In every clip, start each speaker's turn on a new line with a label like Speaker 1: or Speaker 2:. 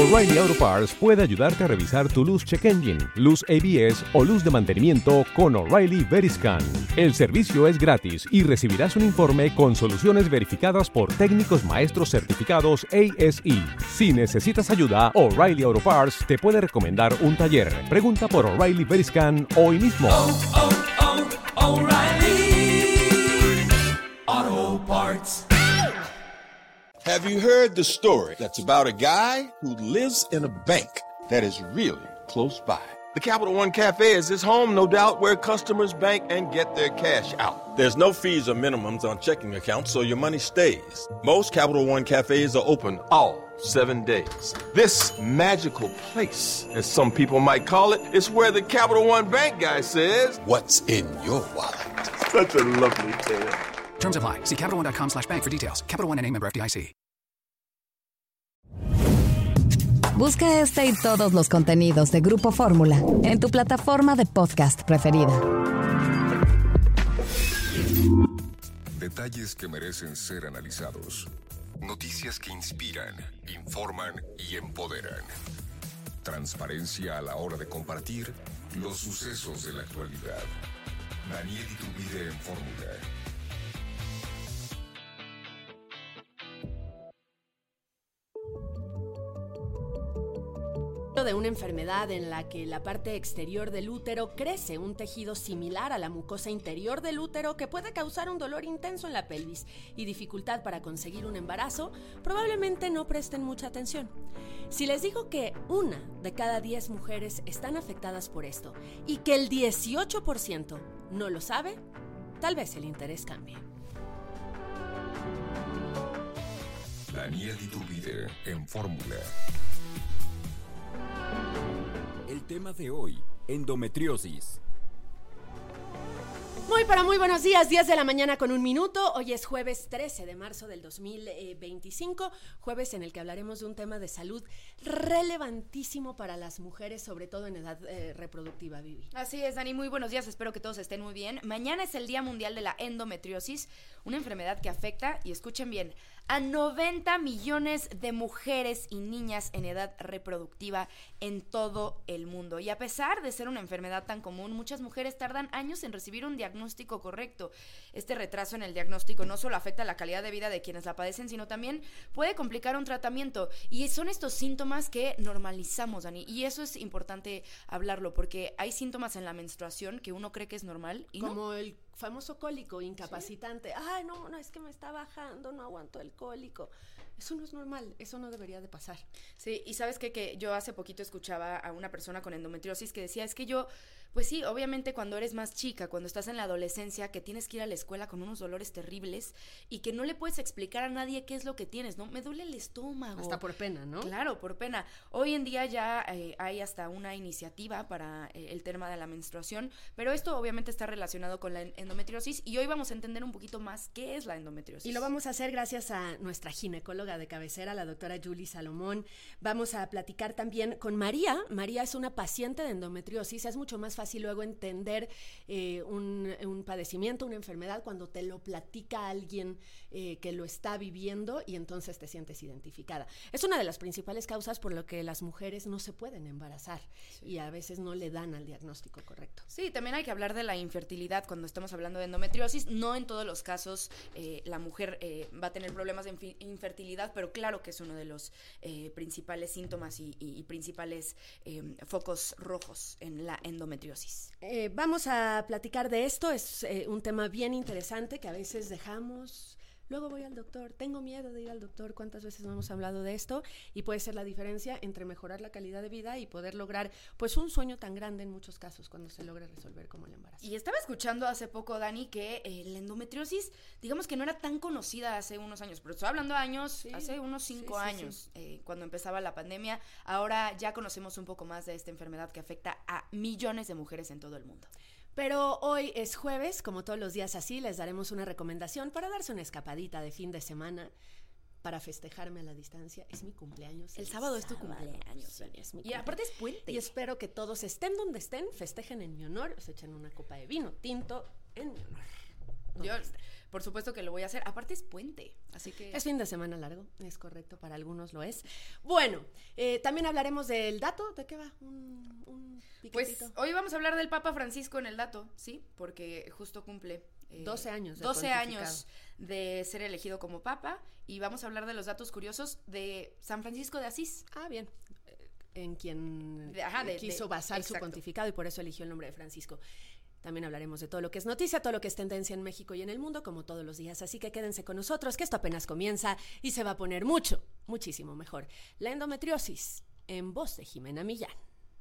Speaker 1: O'Reilly Auto Parts puede ayudarte a revisar tu luz check engine, luz ABS o luz de mantenimiento con O'Reilly Veriscan. El servicio es gratis y recibirás un informe con soluciones verificadas por técnicos maestros certificados ASE. Si necesitas ayuda, O'Reilly Auto Parts te puede recomendar un taller. Pregunta por O'Reilly Veriscan hoy mismo.
Speaker 2: O'Reilly Auto Parts.
Speaker 3: Have you heard the story that's about a guy who lives in a bank that is really close by? The Capital One Cafe is his home, no doubt, where customers bank and get their cash out. There's no fees or minimums on checking accounts, so your money stays. Most Capital One Cafes are open all 7 days. This magical place, as some people might call it, is where the Capital One Bank guy says, "What's in your wallet?" Such a lovely tale.
Speaker 4: Terms apply. See CapitalOne.com/bank for details. Capital One N.A. member FDIC.
Speaker 5: Busca este y todos los contenidos de Grupo Fórmula en tu plataforma de podcast preferida.
Speaker 6: Detalles que merecen ser analizados. Noticias que inspiran, informan y empoderan. Transparencia a la hora de compartir los sucesos de la actualidad. Daniel Iturbide en Fórmula.
Speaker 7: De una enfermedad en la que la parte exterior del útero crece un tejido similar a la mucosa interior del útero que puede causar un dolor intenso en la pelvis y dificultad para conseguir un embarazo, probablemente no presten mucha atención. Si les digo que 1 de cada 10 mujeres están afectadas por esto y que el 18% no lo sabe, tal vez el interés cambie.
Speaker 6: Daniel Iturbide en Fórmula.
Speaker 8: El tema de hoy, endometriosis.
Speaker 7: Muy buenos días, 10 de la mañana con 1 minuto. Hoy es jueves 13 de marzo del 2025, jueves en el que hablaremos de un tema de salud relevantísimo para las mujeres, sobre todo en edad reproductiva, Vivi.
Speaker 9: Así es, Dani, muy buenos días, espero que todos estén muy bien. Mañana es el Día Mundial de la Endometriosis, una enfermedad que afecta, y escuchen bien, a 90 millones de mujeres y niñas en edad reproductiva en todo el mundo. Y a pesar de ser una enfermedad tan común, muchas mujeres tardan años en recibir un diagnóstico correcto. Este retraso en el diagnóstico no solo afecta la calidad de vida de quienes la padecen, sino también puede complicar un tratamiento. Y son estos síntomas que normalizamos, Dani, y eso es importante hablarlo, porque hay síntomas en la menstruación que uno cree que es normal y
Speaker 7: como el famoso cólico incapacitante. ¿Sí? Ay, no, es que me está bajando, no aguanto el cólico. Eso no es normal, eso no debería de pasar.
Speaker 9: Sí, y ¿sabes qué? Que yo hace poquito escuchaba a una persona con endometriosis que decía, es que yo, pues sí, obviamente cuando eres más chica, cuando estás en la adolescencia, que tienes que ir a la escuela con unos dolores terribles y que no le puedes explicar a nadie qué es lo que tienes, ¿no? Me duele el estómago.
Speaker 7: Hasta por pena, ¿no?
Speaker 9: Claro, por pena. Hoy en día ya hay hasta una iniciativa para el tema de la menstruación, pero esto obviamente está relacionado con la endometriosis y hoy vamos a entender un poquito más qué es la endometriosis.
Speaker 7: Y lo vamos a hacer gracias a nuestra ginecóloga de cabecera, la doctora Julie Salomón. Vamos a platicar también con María. María es una paciente de endometriosis. Es mucho más fácil luego entender un padecimiento, una enfermedad, cuando te lo platica alguien que lo está viviendo y entonces te sientes identificada. Es una de las principales causas por lo que las mujeres no se pueden embarazar, sí, y a veces no le dan al diagnóstico correcto.
Speaker 9: Sí, también hay que hablar de la infertilidad cuando estamos hablando de endometriosis. No en todos los casos la mujer va a tener problemas de infertilidad, pero claro que es uno de los principales síntomas y principales focos rojos en la endometriosis.
Speaker 7: Vamos a platicar de esto. Es un tema bien interesante que a veces dejamos. Luego voy al doctor, tengo miedo de ir al doctor. ¿Cuántas veces no hemos hablado de esto? Y puede ser la diferencia entre mejorar la calidad de vida y poder lograr pues un sueño tan grande en muchos casos cuando se logra resolver como el embarazo.
Speaker 9: Y estaba escuchando hace poco, Dani, que la endometriosis, digamos que no era tan conocida hace unos años, pero estoy hablando años, sí, hace unos 5 años, cuando empezaba la pandemia. Ahora ya conocemos un poco más de esta enfermedad que afecta a millones de mujeres en todo el mundo.
Speaker 7: Pero hoy es jueves, como todos los días así, les daremos una recomendación para darse una escapadita de fin de semana, para festejarme a la distancia. Es mi cumpleaños.
Speaker 9: El sábado es tu cumpleaños,
Speaker 7: sí, es mi
Speaker 9: cumpleaños. Y aparte es puente.
Speaker 7: Y espero que todos estén donde estén, festejen en mi honor, se echen una copa de vino tinto en mi honor.
Speaker 9: Yo, por supuesto que lo voy a hacer. Aparte es puente, así que...
Speaker 7: Es fin de semana largo, es correcto, para algunos lo es. Bueno, también hablaremos del dato. ¿De qué va? Un piquetito.
Speaker 9: Pues hoy vamos a hablar del Papa Francisco en el dato, ¿sí? Porque justo cumple...
Speaker 7: 12 años.
Speaker 9: 12 años de ser elegido como papa, y vamos a hablar de los datos curiosos de San Francisco de Asís.
Speaker 7: Ah, bien. En quien quiso basar su
Speaker 9: exacto.
Speaker 7: pontificado y por eso eligió el nombre de Francisco. También hablaremos de todo lo que es noticia, todo lo que es tendencia en México y en el mundo, como todos los días. Así que quédense con nosotros, que esto apenas comienza y se va a poner muchísimo mejor. La endometriosis, en voz de Jimena Millán.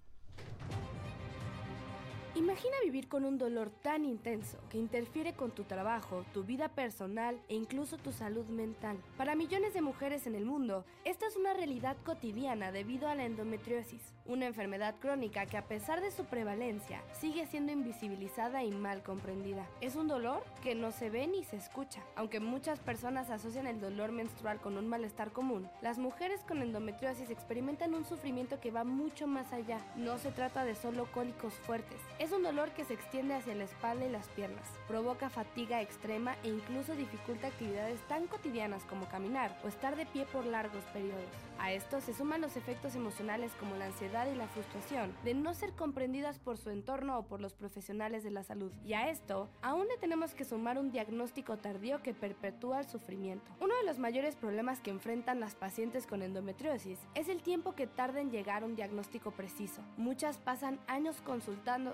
Speaker 10: Imagina vivir con un dolor tan intenso que interfiere con tu trabajo, tu vida personal e incluso tu salud mental. Para millones de mujeres en el mundo, esta es una realidad cotidiana debido a la endometriosis, una enfermedad crónica que a pesar de su prevalencia sigue siendo invisibilizada y mal comprendida. Es un dolor que no se ve ni se escucha. Aunque muchas personas asocian el dolor menstrual con un malestar común, las mujeres con endometriosis experimentan un sufrimiento que va mucho más allá. No se trata de solo cólicos fuertes. Es un dolor que se extiende hacia la espalda y las piernas, provoca fatiga extrema e incluso dificulta actividades tan cotidianas como caminar o estar de pie por largos periodos. A esto se suman los efectos emocionales como la ansiedad y la frustración de no ser comprendidas por su entorno o por los profesionales de la salud. Y a esto, aún le tenemos que sumar un diagnóstico tardío que perpetúa el sufrimiento. Uno de los mayores problemas que enfrentan las pacientes con endometriosis es el tiempo que tarda en llegar a un diagnóstico preciso. Muchas pasan años consultando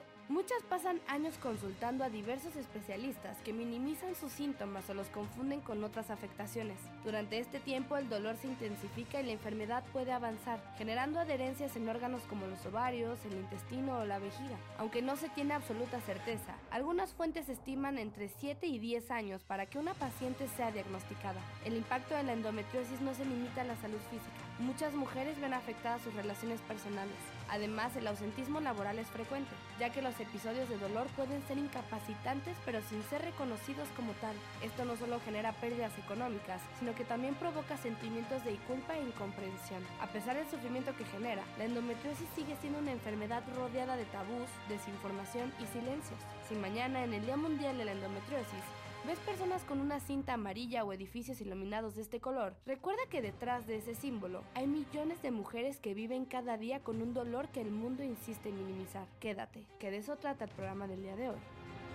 Speaker 10: a diversos especialistas que minimizan sus síntomas o los confunden con otras afectaciones. Durante este tiempo el dolor se intensifica y la enfermedad puede avanzar, generando adherencias en órganos como los ovarios, el intestino o la vejiga. Aunque no se tiene absoluta certeza, algunas fuentes estiman entre 7 y 10 años para que una paciente sea diagnosticada. El impacto de la endometriosis no se limita a la salud física. Muchas mujeres ven afectadas sus relaciones personales. Además, el ausentismo laboral es frecuente, ya que los episodios de dolor pueden ser incapacitantes pero sin ser reconocidos como tal. Esto no solo genera pérdidas económicas, sino que también provoca sentimientos de culpa e incomprensión. A pesar del sufrimiento que genera, la endometriosis sigue siendo una enfermedad rodeada de tabús, desinformación y silencios. Si mañana, en el Día Mundial de la Endometriosis, ¿ves personas con una cinta amarilla o edificios iluminados de este color? Recuerda que detrás de ese símbolo hay millones de mujeres que viven cada día con un dolor que el mundo insiste en minimizar. Quédate, que de eso trata el programa del día de hoy.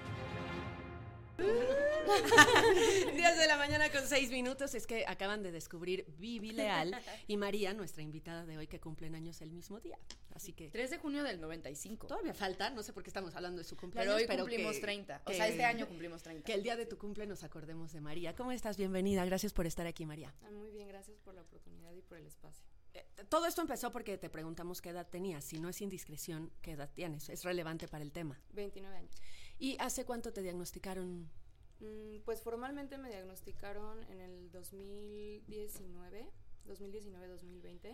Speaker 7: 10 de la mañana con 6 minutos. Es que acaban de descubrir Vivi Leal y María, nuestra invitada de hoy, que cumplen años el mismo día. Así que
Speaker 9: 3 de junio del 95.
Speaker 7: Todavía falta, no sé por qué estamos hablando de su cumpleaños.
Speaker 9: Pero hoy cumplimos 30. O sea, este año cumplimos 30.
Speaker 7: Que el día de tu cumple nos acordemos de María. ¿Cómo estás? Bienvenida. Gracias por estar aquí, María.
Speaker 11: Muy bien, gracias por la oportunidad y por el espacio.
Speaker 7: Todo esto empezó porque te preguntamos qué edad tenías. Si no es indiscreción, ¿qué edad tienes? Es relevante para el tema.
Speaker 11: 29 años.
Speaker 7: ¿Y hace cuánto te diagnosticaron?
Speaker 11: Pues formalmente me diagnosticaron en el 2019-2020,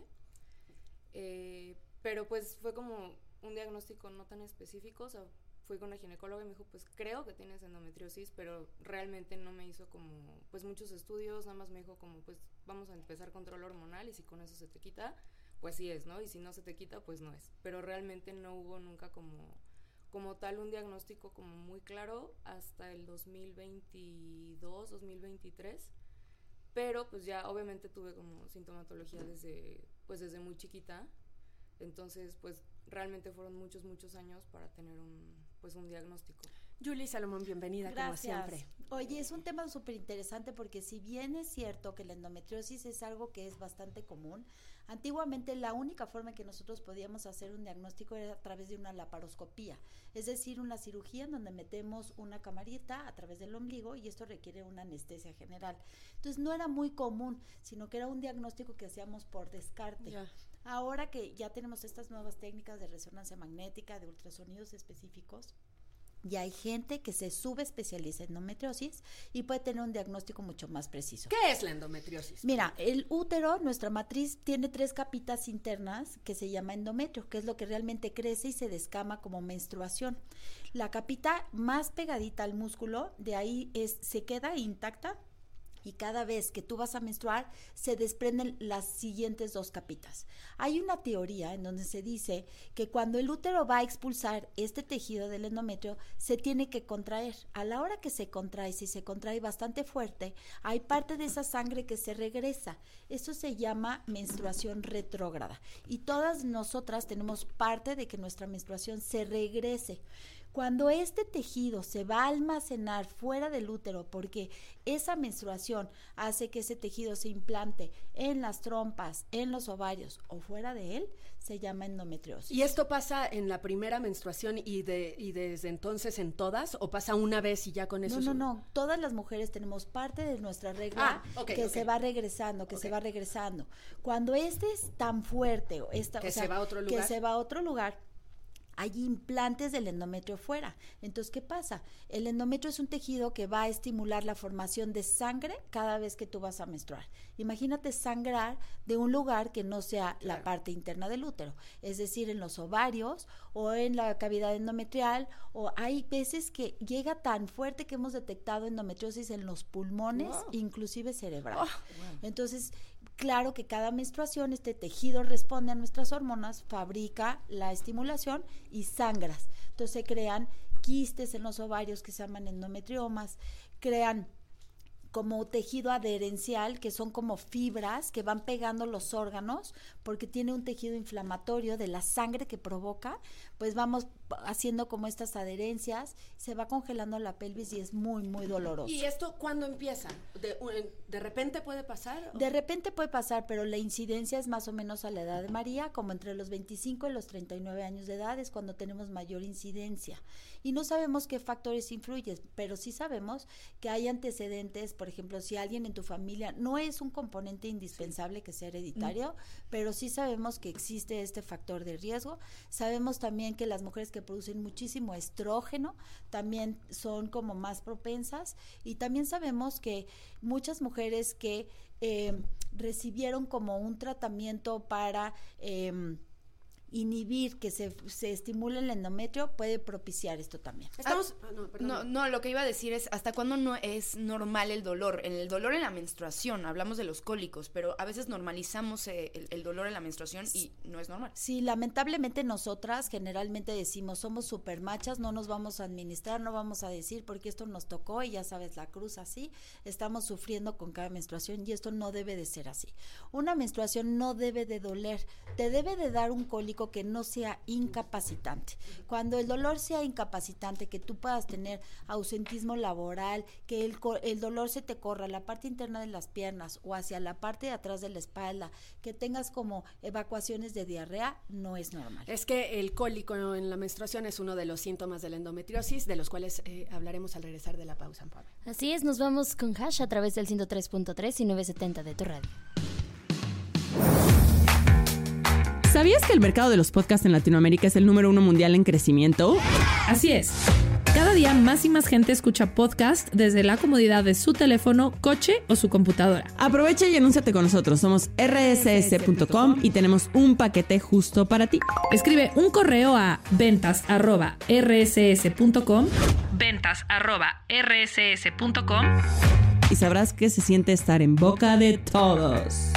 Speaker 11: pero pues fue como un diagnóstico no tan específico. O sea, fui con la ginecóloga y me dijo, pues creo que tienes endometriosis, pero realmente no me hizo como pues muchos estudios, nada más me dijo como pues vamos a empezar control hormonal y si con eso se te quita, pues sí es, ¿no? Y si no se te quita, pues no es. Pero realmente no hubo nunca como tal un diagnóstico como muy claro hasta el 2022, 2023, pero pues ya obviamente tuve como sintomatología desde muy chiquita, entonces pues realmente fueron muchos años para tener un diagnóstico.
Speaker 7: Julie Salomón, bienvenida.
Speaker 12: Gracias.
Speaker 7: Como siempre.
Speaker 12: Oye, es un tema súper interesante porque si bien es cierto que la endometriosis es algo que es bastante común, antiguamente la única forma en que nosotros podíamos hacer un diagnóstico era a través de una laparoscopía, es decir, una cirugía en donde metemos una camarita a través del ombligo y esto requiere una anestesia general. Entonces no era muy común, sino que era un diagnóstico que hacíamos por descarte. Ya. Ahora que ya tenemos estas nuevas técnicas de resonancia magnética, de ultrasonidos específicos, y hay gente que se subespecializa en endometriosis y puede tener un diagnóstico mucho más preciso.
Speaker 7: ¿Qué es la endometriosis?
Speaker 12: Mira, el útero, nuestra matriz, tiene 3 capitas internas que se llama endometrio, que es lo que realmente crece y se descama como menstruación. La capita más pegadita al músculo, de ahí se queda intacta y cada vez que tú vas a menstruar se desprenden las siguientes 2 capitas. Hay una teoría en donde se dice que cuando el útero va a expulsar este tejido del endometrio se tiene que contraer. A la hora que se contrae, si se contrae bastante fuerte, hay parte de esa sangre que se regresa. Eso se llama menstruación retrógrada y todas nosotras tenemos parte de que nuestra menstruación se regrese. Cuando este tejido se va a almacenar fuera del útero porque esa menstruación hace que ese tejido se implante en las trompas, en los ovarios o fuera de él, se llama endometriosis.
Speaker 7: ¿Y esto pasa en la primera menstruación y desde entonces en todas o pasa una vez y ya con eso?
Speaker 12: No. Todas las mujeres tenemos parte de nuestra regla se va regresando, se va regresando. Cuando este es tan fuerte
Speaker 7: se va a otro lugar,
Speaker 12: hay implantes del endometrio fuera. Entonces, ¿qué pasa? El endometrio es un tejido que va a estimular la formación de sangre cada vez que tú vas a menstruar. Imagínate sangrar de un lugar que no sea la parte interna del útero, es decir, en los ovarios o en la cavidad endometrial, o hay veces que llega tan fuerte que hemos detectado endometriosis en los pulmones, inclusive cerebral. Entonces, claro que cada menstruación este tejido responde a nuestras hormonas, fabrica la estimulación y sangras. Entonces se crean quistes en los ovarios que se llaman endometriomas, crean como tejido adherencial, que son como fibras que van pegando los órganos, porque tiene un tejido inflamatorio de la sangre que provoca, pues vamos haciendo como estas adherencias, se va congelando la pelvis y es muy, muy doloroso.
Speaker 7: ¿Y esto cuándo empieza? ¿De repente puede pasar?
Speaker 12: De repente puede pasar, pero la incidencia es más o menos a la edad de María, como entre los 25 y los 39 años de edad es cuando tenemos mayor incidencia. Y no sabemos qué factores influyen, pero sí sabemos que hay antecedentes. Por ejemplo, si alguien en tu familia, no es un componente indispensable que sea hereditario, pero sí sabemos que existe este factor de riesgo. Sabemos también que las mujeres que producen muchísimo estrógeno también son como más propensas, y también sabemos que muchas mujeres que recibieron como un tratamiento para inhibir que se estimule el endometrio puede propiciar esto también.
Speaker 9: Lo que iba a decir es ¿hasta cuándo no es normal el dolor? El dolor en la menstruación, hablamos de los cólicos, pero a veces normalizamos el dolor en la menstruación y no es normal.
Speaker 12: Sí, lamentablemente nosotras generalmente decimos somos súper machas, no nos vamos a administrar, no vamos a decir porque esto nos tocó y ya sabes la cruz así, estamos sufriendo con cada menstruación y esto no debe de ser así. Una menstruación no debe de doler, te debe de dar un cólico que no sea incapacitante. Cuando el dolor sea incapacitante, que tú puedas tener ausentismo laboral, que el dolor se te corra a la parte interna de las piernas o hacia la parte de atrás de la espalda, que tengas como evacuaciones de diarrea, no es normal.
Speaker 7: Es que el cólico en la menstruación es uno de los síntomas de la endometriosis, de los cuales hablaremos al regresar de la pausa.
Speaker 13: Así es, nos vamos con Hash a través del 103.3 y 970 de tu radio.
Speaker 14: ¿Sabías que el mercado de los podcasts en Latinoamérica es el número 1 mundial en crecimiento?
Speaker 15: Así es. Cada día más y más gente escucha podcast desde la comodidad de su teléfono, coche o su computadora.
Speaker 14: Aprovecha y anúnciate con nosotros. Somos rss.com y tenemos un paquete justo para ti.
Speaker 15: Escribe un correo a ventas@rss.com ventas@rss.com
Speaker 14: y sabrás que se siente estar en boca de todos.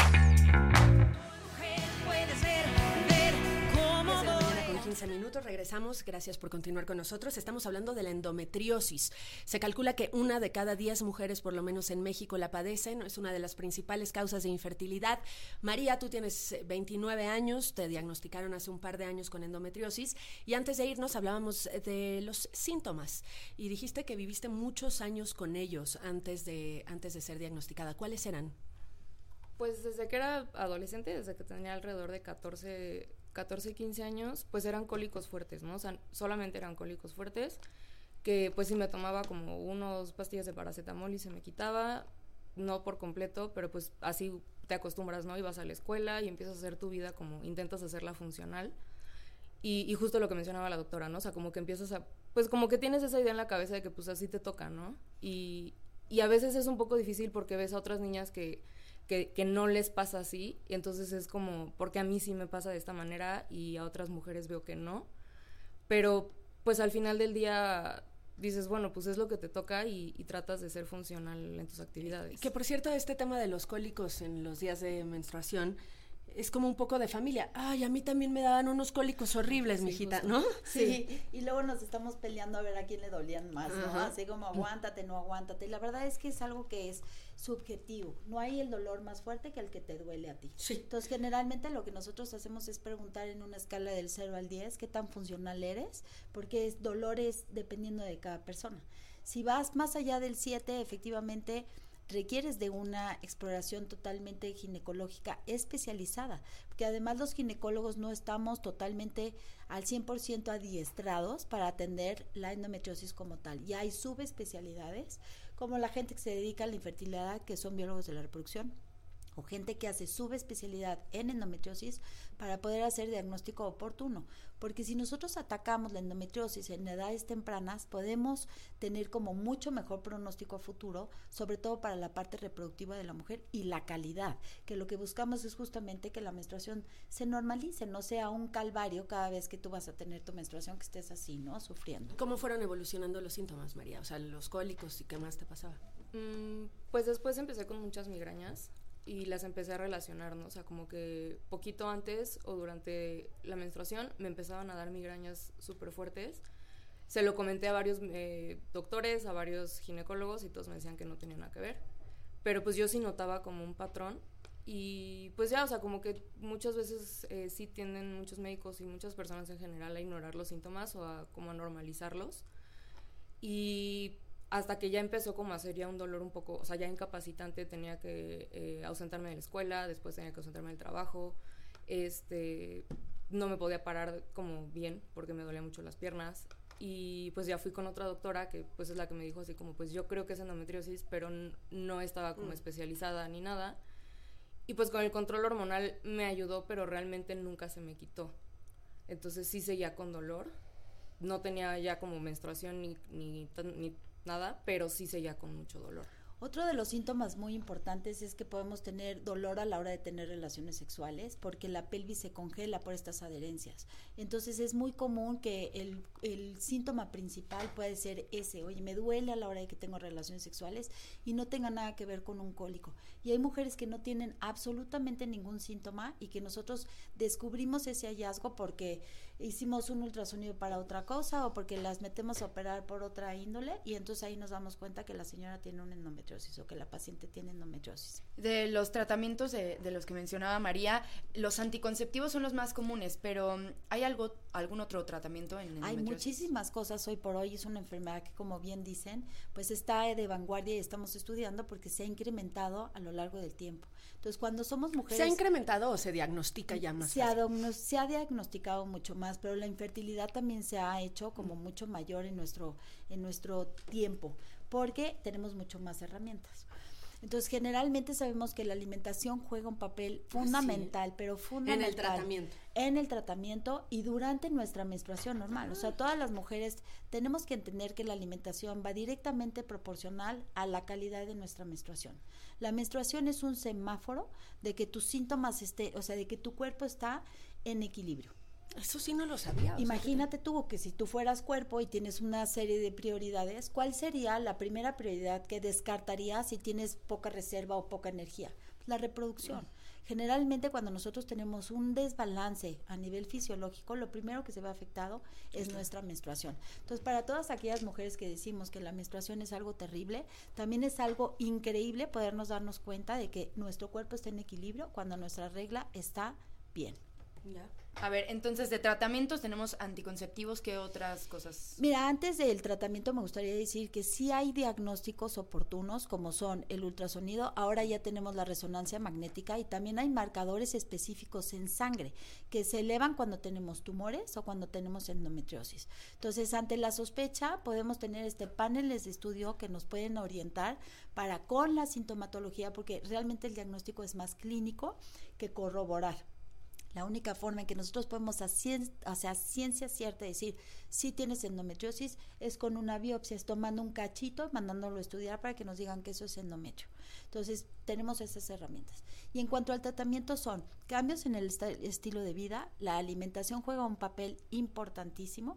Speaker 7: Regresamos, gracias por continuar con nosotros. Estamos hablando de la endometriosis. Se calcula que 1 de cada 10 mujeres, por lo menos en México, la padecen. Es una de las principales causas de infertilidad. María, tú tienes 29 años, te diagnosticaron hace un par de años con endometriosis, y antes de irnos hablábamos de los síntomas y dijiste que viviste muchos años con ellos antes de ser diagnosticada. ¿Cuáles eran?
Speaker 11: Pues desde que era adolescente, desde que tenía alrededor de 14, 15 años, pues eran cólicos fuertes, ¿no? O sea, solamente eran cólicos fuertes, que pues sí me tomaba como 2 pastillas de paracetamol y se me quitaba, no por completo, pero pues así te acostumbras, ¿no? Y vas a la escuela y empiezas a hacer tu vida como intentas hacerla funcional. Y justo lo que mencionaba la doctora, ¿no? O sea, como que empiezas a, pues como que tienes esa idea en la cabeza de que pues así te toca, ¿no? Y a veces es un poco difícil porque ves a otras niñas que no les pasa así, y entonces es como, porque a mí sí me pasa de esta manera y a otras mujeres veo que no, pero pues al final del día dices, bueno, pues es lo que te toca y tratas de ser funcional en tus actividades.
Speaker 7: Que por cierto, este tema de los cólicos en los días de menstruación es como un poco de familia. Ay, a mí también me daban unos cólicos horribles, mijita, ¿no?
Speaker 12: Sí, y luego nos estamos peleando a ver a quién le dolían más, ¿no?
Speaker 7: Ajá.
Speaker 12: Así como aguántate, no aguántate. Y la verdad es que es algo que es subjetivo. No hay el dolor más fuerte que el que te duele a ti.
Speaker 7: Sí.
Speaker 12: Entonces, generalmente lo que nosotros hacemos es preguntar en una escala del 0 al 10 qué tan funcional eres, porque dolor es dependiendo de cada persona. Si vas más allá del 7, efectivamente requieres de una exploración totalmente ginecológica especializada, porque además los ginecólogos no estamos totalmente al 100% adiestrados para atender la endometriosis como tal. Y hay subespecialidades, como la gente que se dedica a la infertilidad, que son biólogos de la reproducción, o gente que hace subespecialidad en endometriosis para poder hacer diagnóstico oportuno, porque si nosotros atacamos la endometriosis en edades tempranas, podemos tener como mucho mejor pronóstico a futuro, sobre todo para la parte reproductiva de la mujer y la calidad, que lo que buscamos es justamente que la menstruación se normalice, no sea un calvario cada vez que tú vas a tener tu menstruación, que estés así, ¿no? Sufriendo.
Speaker 7: ¿Cómo fueron evolucionando los síntomas, María? O sea, los cólicos y qué más te pasaba.
Speaker 11: Pues después empecé con muchas migrañas y las empecé a relacionar, ¿no? O sea, como que poquito antes o durante la menstruación me empezaban a dar migrañas súper fuertes. Se lo comenté a varios doctores, a varios ginecólogos y todos me decían que no tenía nada que ver. Pero pues yo sí notaba como un patrón y pues ya, o sea, como que muchas veces sí tienden muchos médicos y muchas personas en general a ignorar los síntomas o a como a normalizarlos. Y hasta que ya empezó como a ser ya un dolor un poco, o sea, ya incapacitante, tenía que ausentarme de la escuela, después tenía que ausentarme del trabajo, no me podía parar como bien porque me dolían mucho las piernas y pues ya fui con otra doctora que pues es la que me dijo así como pues yo creo que es endometriosis, pero no estaba como especializada ni nada y pues con el control hormonal me ayudó, pero realmente nunca se me quitó, entonces sí seguía con dolor, no tenía ya como menstruación ni nada, pero sí seguía con mucho dolor.
Speaker 12: Otro de los síntomas muy importantes es que podemos tener dolor a la hora de tener relaciones sexuales porque la pelvis se congela por estas adherencias. Entonces es muy común que el síntoma principal puede ser ese, oye, me duele a la hora de que tengo relaciones sexuales y no tenga nada que ver con un cólico. Y hay mujeres que no tienen absolutamente ningún síntoma y que nosotros descubrimos ese hallazgo porque hicimos un ultrasonido para otra cosa o porque las metemos a operar por otra índole y entonces ahí nos damos cuenta que la señora tiene un endometriosis o que la paciente tiene endometriosis.
Speaker 9: De los tratamientos de los que mencionaba María, los anticonceptivos son los más comunes, pero ¿hay algún otro tratamiento en endometriosis?
Speaker 12: Hay muchísimas cosas hoy por hoy, es una enfermedad que, como bien dicen, pues está de vanguardia y estamos estudiando porque se ha incrementado a lo largo del tiempo. Entonces, cuando somos mujeres...
Speaker 7: ¿Se ha incrementado o se diagnostica ya más fácil?
Speaker 12: Se ha diagnosticado mucho más, pero la infertilidad también se ha hecho como mucho mayor en nuestro tiempo, porque tenemos mucho más herramientas. Entonces, generalmente sabemos que la alimentación juega un papel fundamental, pero fundamental. En el tratamiento y durante nuestra menstruación normal. O sea, todas las mujeres tenemos que entender que la alimentación va directamente proporcional a la calidad de nuestra menstruación. La menstruación es un semáforo de que tus síntomas de que tu cuerpo está en equilibrio.
Speaker 7: Eso sí no lo sabía.
Speaker 12: Imagínate tú que si tú fueras cuerpo y tienes una serie de prioridades, ¿cuál sería la primera prioridad que descartarías si tienes poca reserva o poca energía? La reproducción. Generalmente cuando nosotros tenemos un desbalance a nivel fisiológico, lo primero que se ve afectado es nuestra menstruación. Entonces, para todas aquellas mujeres que decimos que la menstruación es algo terrible, también es algo increíble podernos darnos cuenta de que nuestro cuerpo está en equilibrio cuando nuestra regla está bien.
Speaker 9: Ya. A ver, entonces de tratamientos tenemos anticonceptivos, ¿qué otras cosas?
Speaker 12: Mira, antes del tratamiento me gustaría decir que sí hay diagnósticos oportunos como son el ultrasonido, ahora ya tenemos la resonancia magnética y también hay marcadores específicos en sangre que se elevan cuando tenemos tumores o cuando tenemos endometriosis. Entonces, ante la sospecha podemos tener paneles de estudio que nos pueden orientar para con la sintomatología porque realmente el diagnóstico es más clínico que corroborar. La única forma en que nosotros podemos a ciencia cierta decir si tienes endometriosis es con una biopsia, es tomando un cachito, mandándolo a estudiar para que nos digan que eso es endometrio. Entonces, tenemos esas herramientas. Y en cuanto al tratamiento son cambios en el estilo de vida, la alimentación juega un papel importantísimo.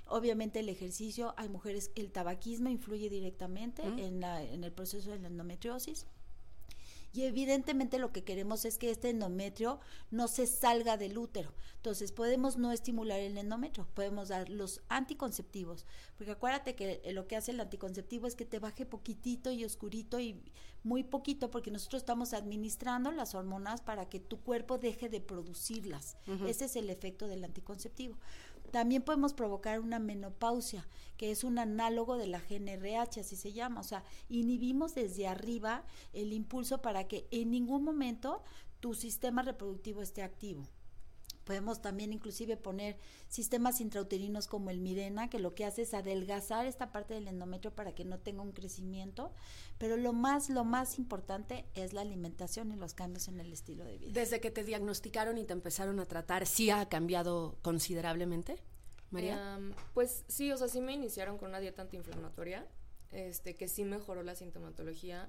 Speaker 12: Obviamente el ejercicio, hay mujeres, el tabaquismo influye directamente en el proceso de la endometriosis. Y evidentemente lo que queremos es que este endometrio no se salga del útero. Entonces podemos no estimular el endometrio, podemos dar los anticonceptivos, porque acuérdate que lo que hace el anticonceptivo es que te baje poquitito y oscurito y muy poquito, porque nosotros estamos administrando las hormonas para que tu cuerpo deje de producirlas. Ese es el efecto del anticonceptivo. También podemos provocar una menopausia, que es un análogo de la GnRH, así se llama. O sea, inhibimos desde arriba el impulso para que en ningún momento tu sistema reproductivo esté activo. Podemos también inclusive poner sistemas intrauterinos como el Mirena, que lo que hace es adelgazar esta parte del endometrio para que no tenga un crecimiento, pero lo más importante es la alimentación y los cambios en el estilo de vida.
Speaker 7: Desde que te diagnosticaron y te empezaron a tratar, ¿sí ha cambiado considerablemente, María?
Speaker 11: Pues sí, o sea, sí me iniciaron con una dieta antiinflamatoria, que sí mejoró la sintomatología.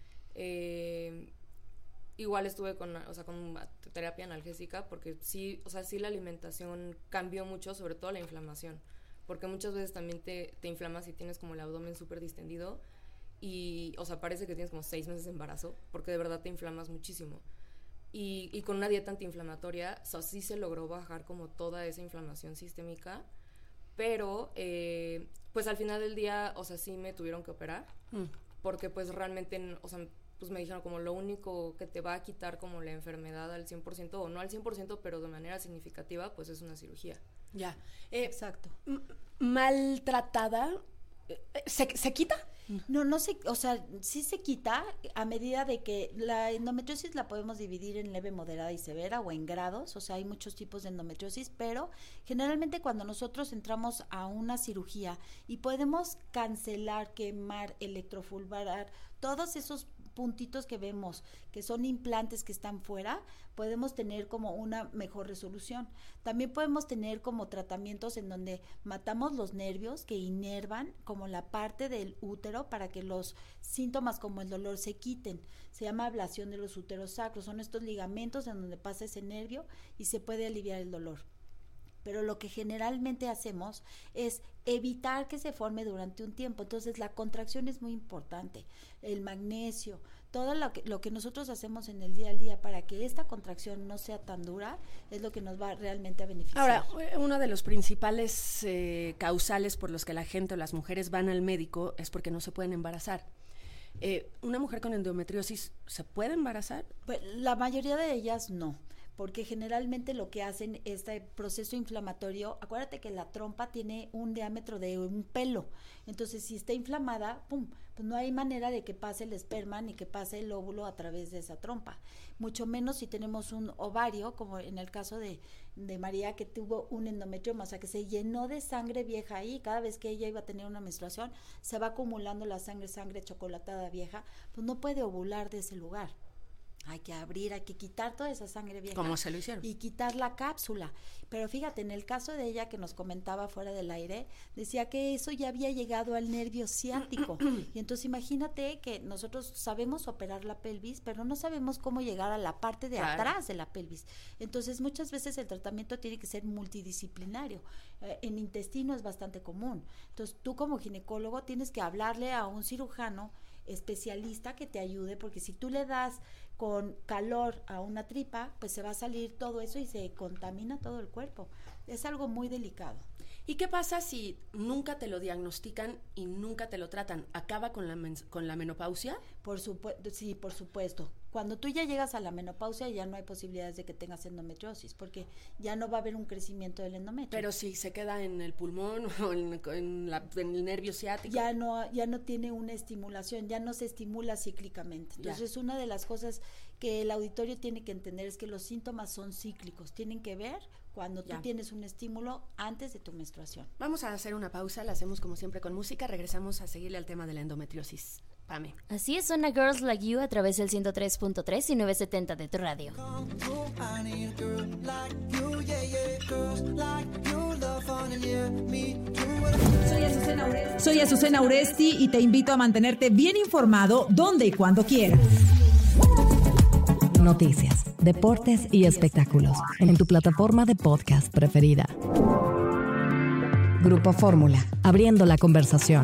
Speaker 11: Igual estuve con terapia analgésica, porque sí, o sea, sí la alimentación cambió mucho, sobre todo la inflamación, porque muchas veces también te inflamas y tienes como el abdomen súper distendido y, o sea, parece que tienes como 6 meses de embarazo, porque de verdad te inflamas muchísimo. Y con una dieta antiinflamatoria, o sea, sí se logró bajar como toda esa inflamación sistémica, pero pues al final del día, o sea, sí me tuvieron que operar, porque pues realmente, o sea, pues me dijeron como lo único que te va a quitar como la enfermedad al 100%, o no al 100%, pero de manera significativa, pues es una cirugía.
Speaker 7: Ya.
Speaker 12: Exacto.
Speaker 7: ¿Maltratada? ¿Se quita?
Speaker 12: No se, o sea, sí se quita a medida de que la endometriosis la podemos dividir en leve, moderada y severa, o en grados. O sea, hay muchos tipos de endometriosis, pero generalmente cuando nosotros entramos a una cirugía y podemos cancelar, quemar, electrofulvarar, todos esos puntitos que vemos, que son implantes que están fuera, podemos tener como una mejor resolución. También podemos tener como tratamientos en donde matamos los nervios que inervan como la parte del útero para que los síntomas como el dolor se quiten. Se llama ablación de los úteros sacros. Son estos ligamentos en donde pasa ese nervio y se puede aliviar el dolor. Pero lo que generalmente hacemos es evitar que se forme durante un tiempo. Entonces la contracción es muy importante, el magnesio, todo lo que nosotros hacemos en el día a día para que esta contracción no sea tan dura es lo que nos va realmente a beneficiar.
Speaker 7: Ahora, uno de los principales causales por los que la gente o las mujeres van al médico es porque no se pueden embarazar. ¿Una mujer con endometriosis se puede embarazar?
Speaker 12: Pues, la mayoría de ellas no, porque generalmente lo que hacen este proceso inflamatorio, acuérdate que la trompa tiene un diámetro de un pelo, entonces si está inflamada, ¡pum!, pues no hay manera de que pase el esperma ni que pase el óvulo a través de esa trompa, mucho menos si tenemos un ovario, como en el caso de María, que tuvo un endometrioma, o sea que se llenó de sangre vieja ahí, cada vez que ella iba a tener una menstruación, se va acumulando la sangre chocolatada vieja, pues no puede ovular de ese lugar. Hay que abrir, hay que quitar toda esa sangre vieja.
Speaker 7: ¿Cómo se lo hicieron?
Speaker 12: Y quitar la cápsula. Pero fíjate, en el caso de ella que nos comentaba fuera del aire, decía que eso ya había llegado al nervio ciático. Y entonces imagínate que nosotros sabemos operar la pelvis, pero no sabemos cómo llegar a la parte de atrás de la pelvis. Entonces muchas veces el tratamiento tiene que ser multidisciplinario. En intestino es bastante común. Entonces tú como ginecólogo tienes que hablarle a un cirujano especialista que te ayude, porque si tú le das con calor a una tripa, pues se va a salir todo eso y se contamina todo el cuerpo. Es algo muy delicado.
Speaker 7: ¿Y qué pasa si nunca te lo diagnostican y nunca te lo tratan? ¿Acaba con la menopausia?
Speaker 12: Sí, por supuesto. Cuando tú ya llegas a la menopausia ya no hay posibilidades de que tengas endometriosis, porque ya no va a haber un crecimiento del endometrio.
Speaker 7: Pero si se queda en el pulmón o en el nervio ciático.
Speaker 12: Ya no tiene una estimulación, ya no se estimula cíclicamente. Entonces una de las cosas que el auditorio tiene que entender es que los síntomas son cíclicos, tienen que ver cuando tú tienes un estímulo antes de tu menstruación.
Speaker 7: Vamos a hacer una pausa, la hacemos como siempre con música, regresamos a seguirle al tema de la endometriosis. Pame.
Speaker 13: Así es, suena Girls Like You a través del 103.3 y 970 de tu radio.
Speaker 16: Soy Azucena Uresti y te invito a mantenerte bien informado donde y cuando quieras.
Speaker 5: Noticias, deportes y espectáculos en tu plataforma de podcast preferida. Grupo Fórmula, abriendo la conversación.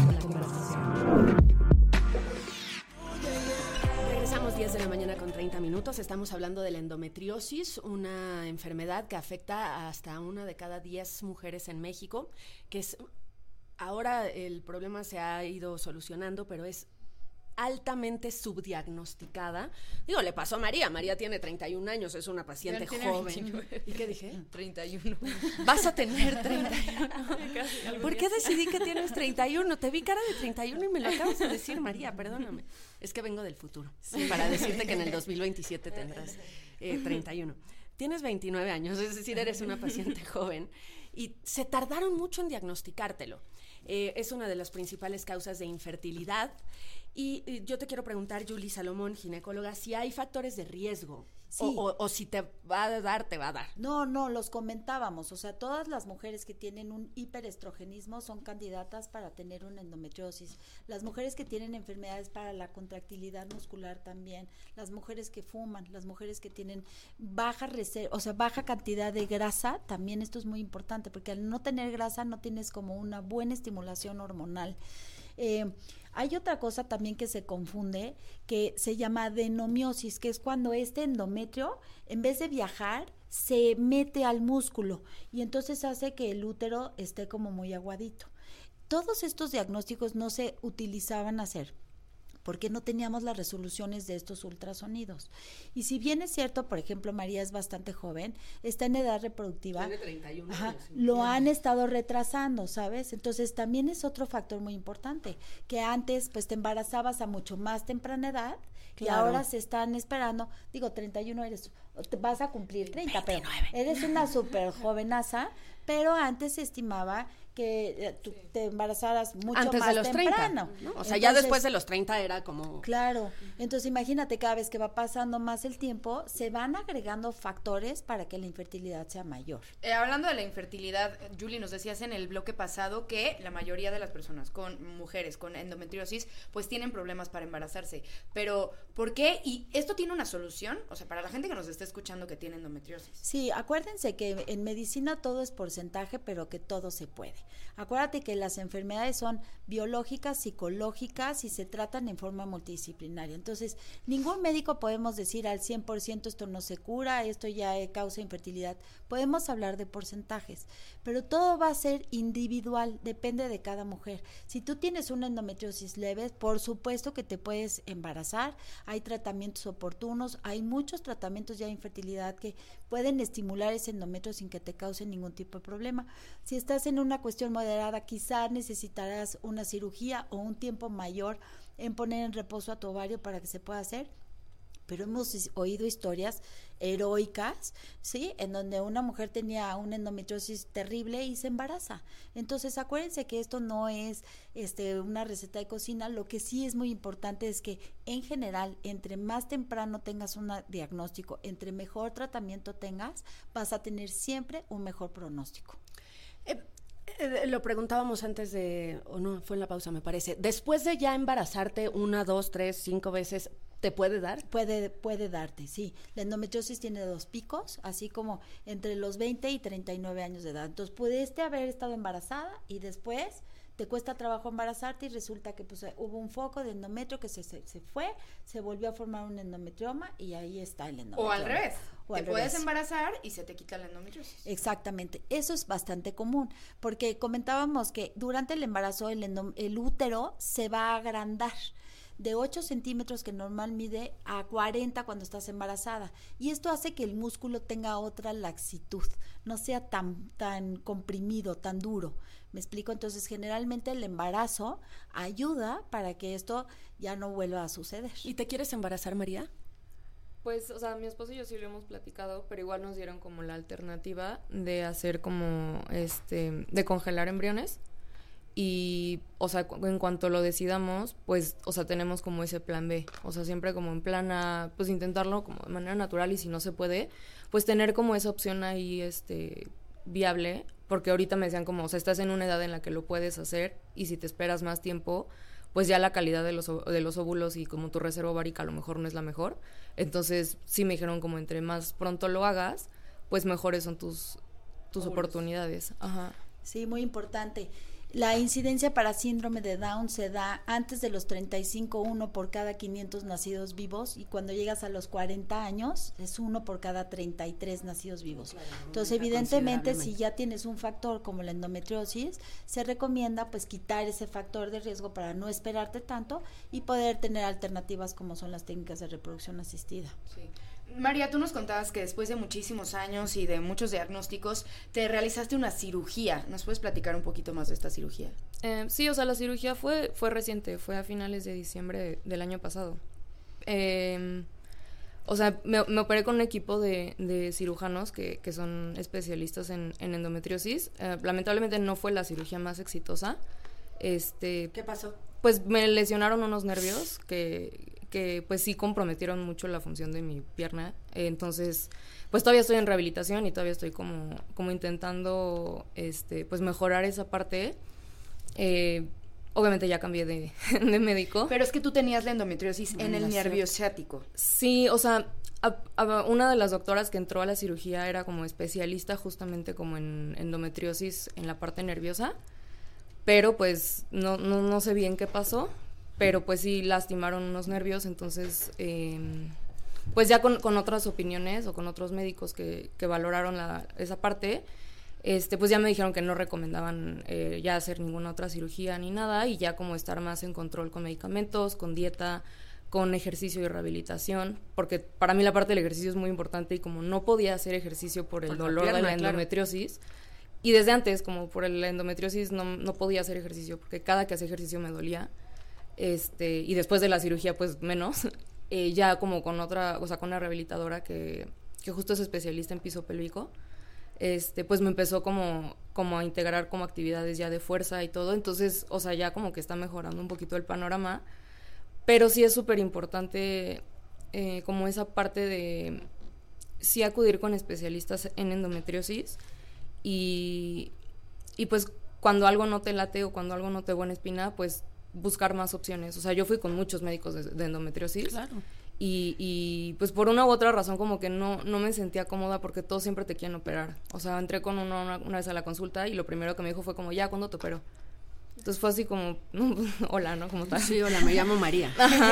Speaker 7: Regresamos 10 de la mañana con 30 minutos. Estamos hablando de la endometriosis, una enfermedad que afecta hasta 1 de cada 10 mujeres en México, que es... Ahora el problema se ha ido solucionando, pero es altamente subdiagnosticada. Digo, le pasó a María. María tiene 31 años, es una paciente joven. ¿Y qué dije?
Speaker 9: 31.
Speaker 7: Vas a tener 31. ¿Por qué decidí que tienes 31? Te vi cara de 31 y me lo acabas de decir, María, perdóname. Es que vengo del futuro, para decirte que en el 2027 tendrás 31. Tienes 29 años, es decir, eres una paciente joven y se tardaron mucho en diagnosticártelo. Es una de las principales causas de infertilidad. Y yo te quiero preguntar, Julie Salomón, ginecóloga, si hay factores de riesgo. Sí. O si te va a dar, te va a dar.
Speaker 12: No, los comentábamos. O sea, todas las mujeres que tienen un hiperestrogenismo son candidatas para tener una endometriosis. Las mujeres que tienen enfermedades para la contractilidad muscular también. Las mujeres que fuman, las mujeres que tienen baja cantidad de grasa, también esto es muy importante, porque al no tener grasa no tienes como una buena estimulación hormonal. Hay otra cosa también que se confunde, que se llama adenomiosis, que es cuando este endometrio, en vez de viajar, se mete al músculo y entonces hace que el útero esté como muy aguadito. Todos estos diagnósticos no se utilizaban hacer porque no teníamos las resoluciones de estos ultrasonidos. Y si bien es cierto, por ejemplo, María es bastante joven, está en edad reproductiva.
Speaker 7: Tiene 31
Speaker 12: años.
Speaker 7: Ajá,
Speaker 12: lo han estado retrasando, ¿sabes? Entonces también es otro factor muy importante, que antes pues te embarazabas a mucho más temprana edad. Claro. Y ahora se están esperando, 31 eres, te vas a cumplir 30, 29. Pero eres una súper jovenaza, pero antes se estimaba que tú te embarazaras mucho
Speaker 7: antes
Speaker 12: más
Speaker 7: de los
Speaker 12: temprano.
Speaker 7: 30, ¿no? O sea, ya después de los 30 era como...
Speaker 12: Claro, entonces imagínate, cada vez que va pasando más el tiempo, se van agregando factores para que la infertilidad sea mayor.
Speaker 9: Hablando de la infertilidad, Julie, nos decías en el bloque pasado que la mayoría de las personas mujeres con endometriosis, pues tienen problemas para embarazarse. Pero, ¿por qué? ¿Y esto tiene una solución? O sea, para la gente que nos está escuchando que tiene endometriosis.
Speaker 12: Sí, acuérdense que en medicina todo es porcentaje, pero que todo se puede. Acuérdate que las enfermedades son biológicas, psicológicas y se tratan en forma multidisciplinaria. Entonces, ningún médico podemos decir al 100% esto no se cura, esto ya causa infertilidad. Podemos hablar de porcentajes, pero todo va a ser individual, depende de cada mujer. Si tú tienes una endometriosis leve, por supuesto que te puedes embarazar, hay tratamientos oportunos, hay muchos tratamientos ya de infertilidad que pueden estimular ese endometrio sin que te cause ningún tipo de problema. Si estás en una cuestión moderada, quizás necesitarás una cirugía o un tiempo mayor en poner en reposo a tu ovario para que se pueda hacer. Pero hemos oído historias heroicas, ¿sí? En donde una mujer tenía una endometriosis terrible y se embaraza. Entonces, acuérdense que esto no es una receta de cocina. Lo que sí es muy importante es que, en general, entre más temprano tengas un diagnóstico, entre mejor tratamiento tengas, vas a tener siempre un mejor pronóstico.
Speaker 7: Lo preguntábamos antes o no, fue en la pausa, me parece. Después de ya embarazarte 1, 2, 3, 5 veces, ¿te puede dar?
Speaker 12: Puede darte, sí. La endometriosis tiene 2 picos, así como entre los 20 y 39 años de edad. Entonces, pudiste haber estado embarazada y después te cuesta trabajo embarazarte y resulta que pues hubo un foco de endometrio que se fue, se volvió a formar un endometrioma y ahí está el endometrioma.
Speaker 9: O al revés. Te puedes embarazar y se te quita la endometriosis.
Speaker 12: Exactamente, eso es bastante común, porque comentábamos que durante el embarazo el útero se va a agrandar de 8 centímetros que normal mide a 40 cuando estás embarazada, y esto hace que el músculo tenga otra laxitud, no sea tan comprimido, tan duro. ¿Me explico? Entonces, generalmente el embarazo ayuda para que esto ya no vuelva a suceder.
Speaker 7: ¿Y te quieres embarazar, María?
Speaker 11: Pues, o sea, mi esposo y yo sí lo hemos platicado, pero igual nos dieron como la alternativa de hacer como, de congelar embriones. Y, o sea, en cuanto lo decidamos, pues, o sea, tenemos como ese plan B. O sea, siempre como en plan a, pues, intentarlo como de manera natural, y si no se puede, pues tener como esa opción ahí, viable. Porque ahorita me decían como, o sea, estás en una edad en la que lo puedes hacer, y si te esperas más tiempo, pues ya la calidad de los óvulos y como tu reserva ovárica a lo mejor no es la mejor. Entonces, sí me dijeron como entre más pronto lo hagas, pues mejores son tus oportunidades. Ajá.
Speaker 12: Sí, muy importante. La incidencia para síndrome de Down se da antes de los 35, 1 por cada 500 nacidos vivos, y cuando llegas a los 40 años es 1 por cada 33 nacidos vivos. Claro, entonces, evidentemente, si ya tienes un factor como la endometriosis, se recomienda pues quitar ese factor de riesgo para no esperarte tanto y poder tener alternativas como son las técnicas de reproducción asistida.
Speaker 9: Sí. María, tú nos contabas que después de muchísimos años y de muchos diagnósticos, te realizaste una cirugía. ¿Nos puedes platicar un poquito más de esta cirugía?
Speaker 11: Sí, o sea, la cirugía fue reciente, fue a finales de diciembre del año pasado. O sea, me operé con un equipo de cirujanos que son especialistas en endometriosis. Lamentablemente no fue la cirugía más exitosa.
Speaker 7: ¿Qué pasó?
Speaker 11: Pues me lesionaron unos nervios que pues sí comprometieron mucho la función de mi pierna. Entonces, pues todavía estoy en rehabilitación y todavía estoy como intentando pues mejorar esa parte. Obviamente ya cambié de médico.
Speaker 9: Pero es que tú tenías la endometriosis en el nervio ciático.
Speaker 11: Sí, o sea, una de las doctoras que entró a la cirugía era como especialista justamente como en endometriosis en la parte nerviosa, pero pues no sé bien qué pasó, pero pues sí lastimaron unos nervios. Entonces pues ya con otras opiniones o con otros médicos que valoraron esa parte, pues ya me dijeron que no recomendaban ya hacer ninguna otra cirugía ni nada, y ya como estar más en control con medicamentos, con dieta, con ejercicio y rehabilitación, porque para mí la parte del ejercicio es muy importante, y como no podía hacer ejercicio por el dolor de la endometriosis, y desde antes como por la endometriosis no podía hacer ejercicio, porque cada que hacía ejercicio me dolía, y después de la cirugía pues menos, ya como con otra, o sea, con una rehabilitadora que justo es especialista en piso pélvico, pues me empezó como a integrar como actividades ya de fuerza y todo. Entonces, o sea, ya como que está mejorando un poquito el panorama, pero sí es súper importante como esa parte de sí acudir con especialistas en endometriosis, y pues cuando algo no te late o cuando algo no te buena espina, pues buscar más opciones. O sea, yo fui con muchos médicos de endometriosis. Claro. Y pues por una u otra razón como que no me sentía cómoda, porque todos siempre te quieren operar. O sea, entré con una vez a la consulta y lo primero que me dijo fue como, ya, ¿cuándo te opero? Entonces fue así como, hola, ¿no? ¿Cómo estás?
Speaker 7: Sí, hola, me llamo María.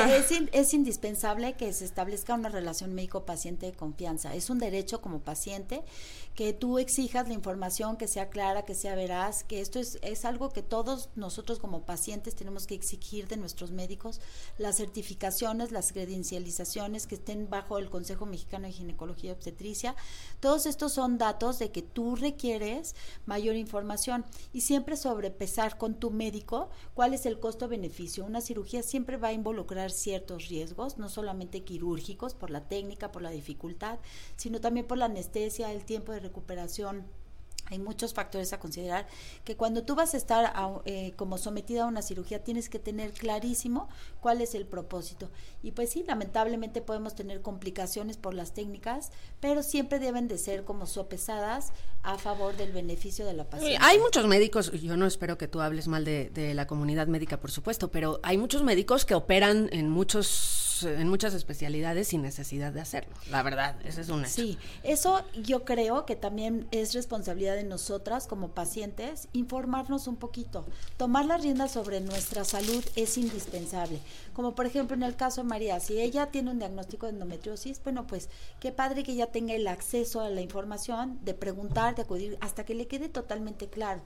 Speaker 12: Es indispensable que se establezca una relación médico-paciente de confianza. Es un derecho como paciente que tú exijas la información, que sea clara, que sea veraz, que esto es algo que todos nosotros como pacientes tenemos que exigir de nuestros médicos, las certificaciones, las credencializaciones que estén bajo el Consejo Mexicano de Ginecología y Obstetricia. Todos estos son datos de que tú requieres mayor información, y siempre sobrepesar con tu médico cuál es el costo-beneficio. Una cirugía siempre va a involucrar ciertos riesgos, no solamente quirúrgicos por la técnica, por la dificultad, sino también por la anestesia, el tiempo de recuperación. Hay muchos factores a considerar, que cuando tú vas a estar como sometida a una cirugía tienes que tener clarísimo cuál es el propósito. Y pues sí, lamentablemente podemos tener complicaciones por las técnicas, pero siempre deben de ser como sopesadas a favor del beneficio de la paciente.
Speaker 7: Hay muchos médicos, yo no espero que tú hables mal de la comunidad médica, por supuesto, pero hay muchos médicos que operan en muchas especialidades sin necesidad de hacerlo. La verdad, ese es un hecho.
Speaker 12: Sí, eso yo creo que también es responsabilidad de nosotras como pacientes, informarnos un poquito, tomar las riendas sobre nuestra salud es indispensable. Como por ejemplo en el caso de María, si ella tiene un diagnóstico de endometriosis, bueno, pues qué padre que ella tenga el acceso a la información, de preguntar, de acudir, hasta que le quede totalmente claro.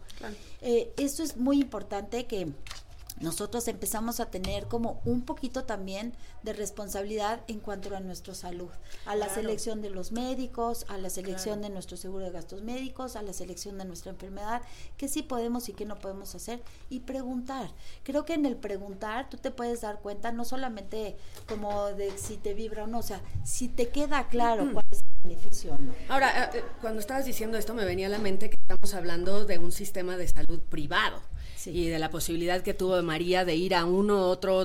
Speaker 12: Esto es muy importante, que nosotros empezamos a tener como un poquito también de responsabilidad en cuanto a nuestra salud, a la selección de los médicos, a la selección de nuestro seguro de gastos médicos, a la selección de nuestra enfermedad, qué sí podemos y qué no podemos hacer, y preguntar. Creo que en el preguntar tú te puedes dar cuenta no solamente como de si te vibra o no, o sea, si te queda claro cuál es el beneficio o no.
Speaker 7: Ahora, cuando estabas diciendo esto me venía a la mente que estamos hablando de un sistema de salud privado. y de la posibilidad que tuvo María de ir a uno, otra,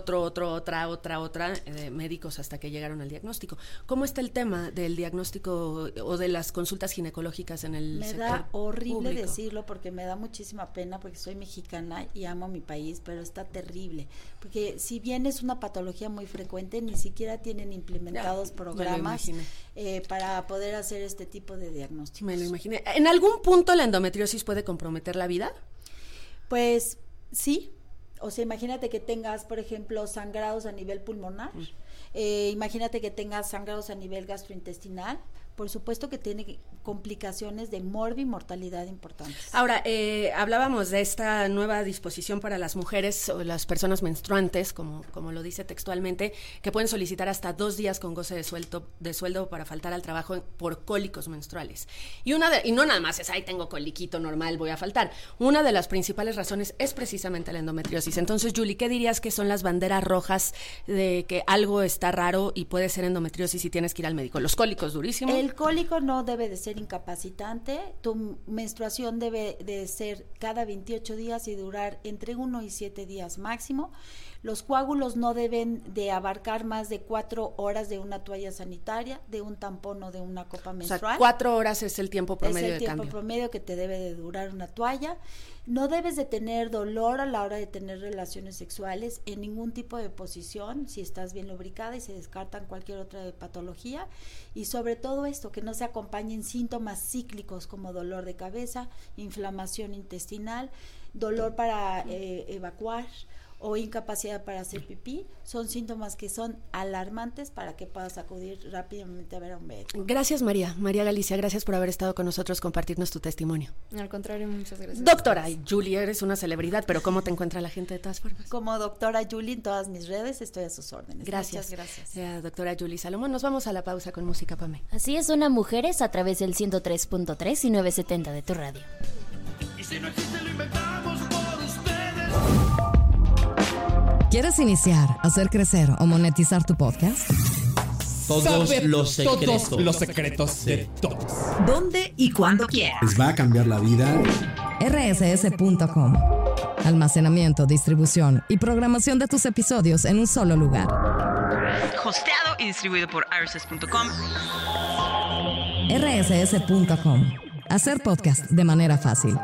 Speaker 7: médicos hasta que llegaron al diagnóstico. ¿Cómo está el tema del diagnóstico o de las consultas ginecológicas en el sector
Speaker 12: Me da horrible
Speaker 7: público?
Speaker 12: decirlo porque me da muchísima pena porque soy mexicana y amo mi país, pero está terrible. Porque si bien es una patología muy frecuente, ni siquiera tienen implementados programas para poder hacer este tipo de diagnósticos.
Speaker 7: Me lo imaginé. ¿En algún punto la endometriosis puede comprometer la vida?
Speaker 12: Pues sí, o sea, imagínate que tengas, por ejemplo, sangrados a nivel pulmonar, imagínate que tengas sangrados a nivel gastrointestinal, por supuesto que tiene complicaciones de morbimortalidad importantes.
Speaker 7: Ahora, hablábamos de esta nueva disposición para las mujeres o las personas menstruantes, como lo dice textualmente, que pueden solicitar hasta 2 días con goce de sueldo para faltar al trabajo por cólicos menstruales. Y no nada más es, ay, tengo coliquito normal, voy a faltar. Una de las principales razones es precisamente la endometriosis. Entonces, Julie, ¿qué dirías que son las banderas rojas de que algo está raro y puede ser endometriosis y tienes que ir al médico? Los cólicos, durísimo.
Speaker 12: El cólico no debe de ser incapacitante, tu menstruación debe de ser cada 28 días y durar entre 1 y 7 días máximo. Los coágulos no deben de abarcar más de 4 horas de una toalla sanitaria, de un tampón o de una copa menstrual.
Speaker 7: O sea, 4 horas es el tiempo promedio de cambio.
Speaker 12: Es el tiempo promedio que te debe de durar una toalla. No debes de tener dolor a la hora de tener relaciones sexuales en ningún tipo de posición, si estás bien lubricada y se descartan cualquier otra patología. Y sobre todo esto, que no se acompañen síntomas cíclicos como dolor de cabeza, inflamación intestinal, dolor para evacuar o incapacidad para hacer pipí, son síntomas que son alarmantes para que puedas acudir rápidamente a ver a un médico.
Speaker 7: Gracias, María Galicia, gracias por haber estado con nosotros, compartirnos tu testimonio.
Speaker 11: Al contrario, muchas gracias.
Speaker 7: Doctora Julie, eres una celebridad, pero ¿cómo te encuentra la gente de todas formas?
Speaker 12: Como doctora Julie en todas mis redes, estoy a sus órdenes.
Speaker 7: Gracias.
Speaker 12: Muchas gracias.
Speaker 7: Doctora Julie Salomón, nos vamos a la pausa con música, Pame.
Speaker 13: Así es, Zona Mujeres a través del 103.3 y 970 de tu radio.
Speaker 2: Y si no existe, lo inventamos por ustedes.
Speaker 5: ¿Quieres iniciar, hacer crecer o monetizar tu podcast?
Speaker 17: Todos los secretos de todos.
Speaker 16: ¿Dónde y cuándo quieras?
Speaker 17: Les va a cambiar la vida.
Speaker 5: rss.com. Almacenamiento, distribución y programación de tus episodios en un solo lugar.
Speaker 14: Hosteado y distribuido por rss.com.
Speaker 5: rss.com. Hacer podcast de manera fácil.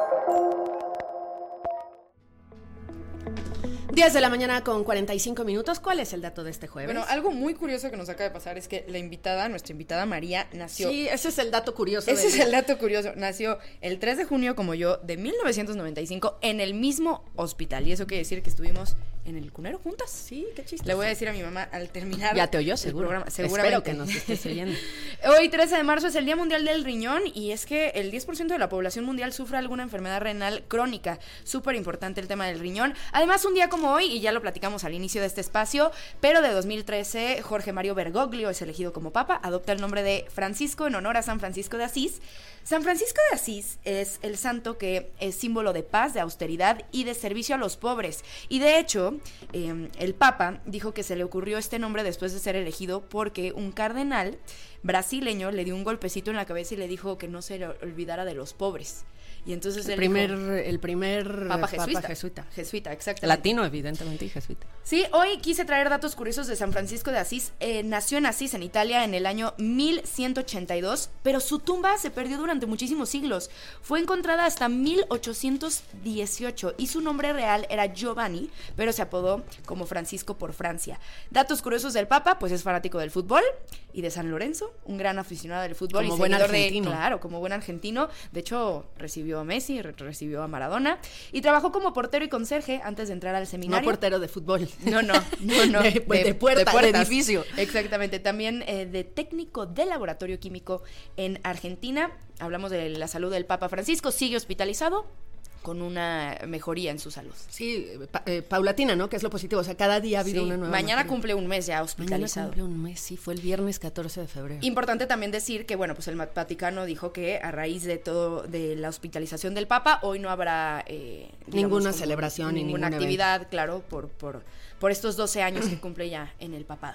Speaker 7: 10 de la mañana con 45 minutos. ¿Cuál es el dato de este jueves?
Speaker 9: Bueno, algo muy curioso que nos acaba de pasar es que nuestra invitada María nació...
Speaker 7: Sí, ese es el dato curioso.
Speaker 9: Ese es el dato curioso. Nació el 3 de junio, como yo, de 1995, en el mismo hospital. Y eso quiere decir que estuvimos en el cunero juntas.
Speaker 7: Sí, qué chiste.
Speaker 9: Le voy a decir a mi mamá al terminar.
Speaker 7: Ya te oyó, seguro.
Speaker 9: Seguramente.
Speaker 7: Espero que nos estés oyendo.
Speaker 9: Hoy, 13 de marzo, es el Día Mundial del Riñón, y es que el 10% de la población mundial sufre alguna enfermedad renal crónica. Súper importante el tema del riñón. Además, un día como hoy, y ya lo platicamos al inicio de este espacio, pero de 2013, Jorge Mario Bergoglio es elegido como papa, adopta el nombre de Francisco en honor a San Francisco de Asís. San Francisco de Asís es el santo que es símbolo de paz, de austeridad y de servicio a los pobres. Y de hecho, el Papa dijo que se le ocurrió este nombre después de ser elegido porque un cardenal brasileño le dio un golpecito en la cabeza y le dijo que no se le olvidara de los pobres. Y entonces el
Speaker 7: primer
Speaker 9: Papa jesuita. Jesuita, exactamente.
Speaker 7: Latino, evidentemente, y jesuita.
Speaker 9: Sí, hoy quise traer datos curiosos de San Francisco de Asís. Nació en Asís, en Italia, en el año 1182, pero su tumba se perdió durante muchísimos siglos. Fue encontrada hasta 1818 y su nombre real era Giovanni, pero se apodó como Francisco por Francia. Datos curiosos del Papa, pues es fanático del fútbol y de San Lorenzo, un gran aficionado del fútbol
Speaker 7: como
Speaker 9: y
Speaker 7: buen
Speaker 9: seguidor
Speaker 7: argentino.
Speaker 9: Claro, como buen argentino. De hecho, recibió a Messi, recibió a Maradona y trabajó como portero y conserje antes de entrar al seminario.
Speaker 7: No portero de fútbol.
Speaker 9: No.
Speaker 7: de puerta, de edificio.
Speaker 9: Exactamente. También de técnico de laboratorio químico en Argentina. Hablamos de la salud del Papa Francisco. Sigue hospitalizado con una mejoría en su salud.
Speaker 7: Sí, paulatina, ¿no? Que es lo positivo. O sea, cada día ha habido una nueva
Speaker 9: Mañana
Speaker 7: mejoría.
Speaker 9: cumple un mes ya hospitalizado.
Speaker 7: Mañana cumple un mes, sí. Fue el viernes 14 de febrero.
Speaker 9: Importante también decir que, bueno, pues el Vaticano dijo que a raíz de todo, de la hospitalización del Papa, hoy no habrá
Speaker 7: ninguna celebración ni
Speaker 9: ninguna
Speaker 7: ningún
Speaker 9: actividad,
Speaker 7: evento.
Speaker 9: Claro, por estos 12 años que cumple ya en el papado.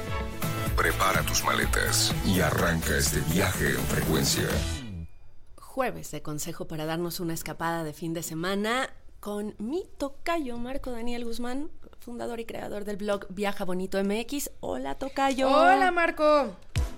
Speaker 6: Prepara tus maletas y arranca este viaje en frecuencia.
Speaker 7: jueves de consejo para darnos una escapada de fin de semana con mi tocayo Marco Daniel Guzmán, fundador y creador del blog Viaja Bonito MX. Hola, tocayo.
Speaker 9: Hola, Marco.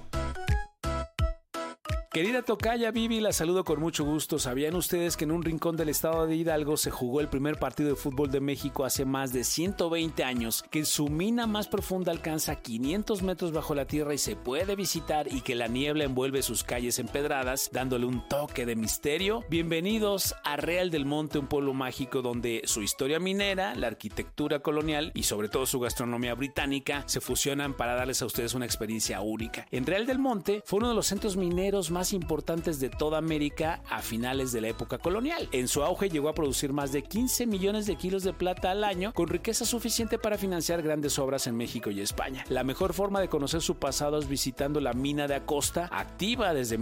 Speaker 18: Querida tocaya Vivi, la saludo con mucho gusto. ¿Sabían ustedes que en un rincón del estado de Hidalgo se jugó el primer partido de fútbol de México hace más de 120 años? Que su mina más profunda alcanza 500 metros bajo la tierra y se puede visitar, y que la niebla envuelve sus calles empedradas, dándole un toque de misterio. Bienvenidos a Real del Monte, un pueblo mágico donde su historia minera, la arquitectura colonial y sobre todo su gastronomía británica se fusionan para darles a ustedes una experiencia única. En Real del Monte fue uno de los centros mineros más importantes de toda América a finales de la época colonial. En su auge llegó a producir más de 15 millones de kilos de plata al año, con riqueza suficiente para financiar grandes obras en México y España. La mejor forma de conocer su pasado es visitando la mina de Acosta, activa desde